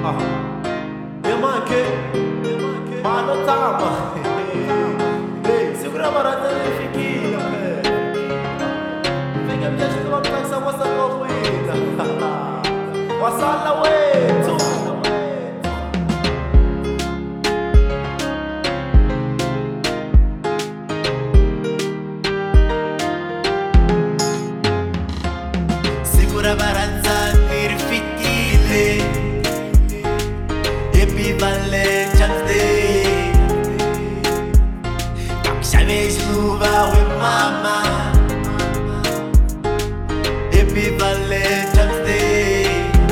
Ah, emanke, mano tama. Hey, segura barata nifikira pe. Fica me ajudando a alcançar essa corrida. Wasala wetu. Segura barata nifikile. Equivalent day. Sabes luva we mama. Equivalent day.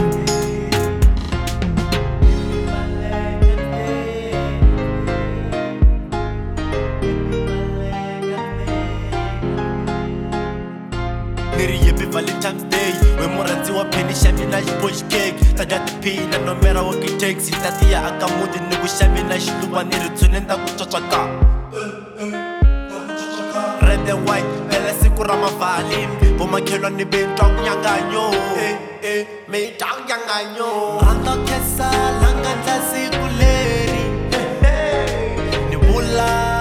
Valentine's Day, we moranzi wa penny shaving na push cake. Tadati pina no matter what it takes. Itati ya akamudi nugu shaving na shiluwa nirutsunenda kuchochaka. Red and white, bela sikura mavalim. Bomakelo ni bintong yanganyo. Me tang yanganyo. Randa kesa langanza sikuleri. Ni bula.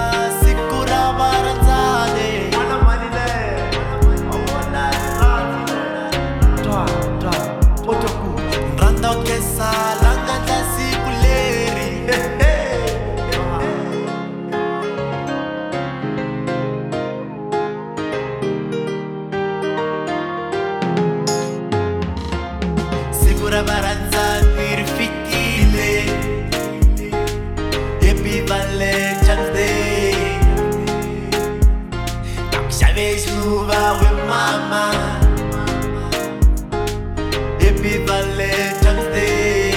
Segura baranza nirifikile. Equivalent day. Sabes luva we mama. Equivalent day.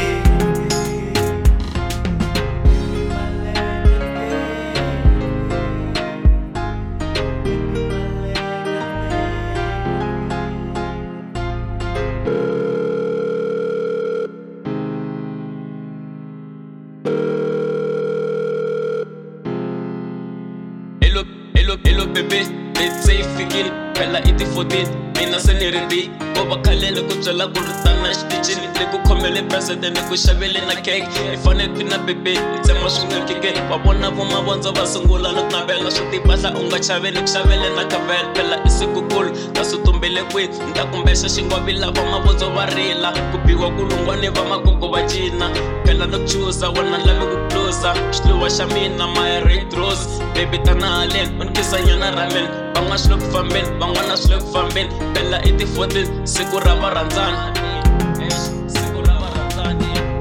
Hello bebe, let's say fikil, pela iti fotit, mina senirindi. Boba kalele kutsala kurutana shtichini, leku komele president leku shavele na cake. Ifane pina bebe, itema shunga kike. Wabona vuma bonza basungula nuknabela shuti basa unga chavele kushavele na kavel. Pela isi kukul, kasutumbele kwit, ndakumbesha shingwa bila vama bonzo barila. Kupiwa kulungwane vama koko vajina. Pela nukchuza, wana lave kupluza. Shluwa shamina, my red rose. Baby tanalen, unkisa nyana ramen. Bangwa shluk famben, bangwa na shluk famben. Bella iti fotin, segura baranzan. Segura baranzan.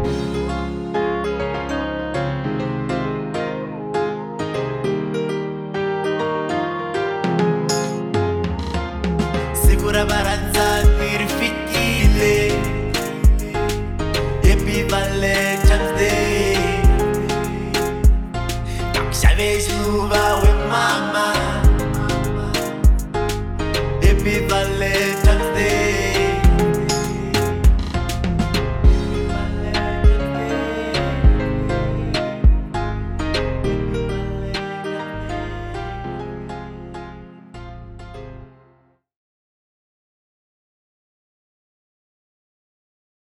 Segura baranzan, nirifikile. Equivalent day. Sabes luva we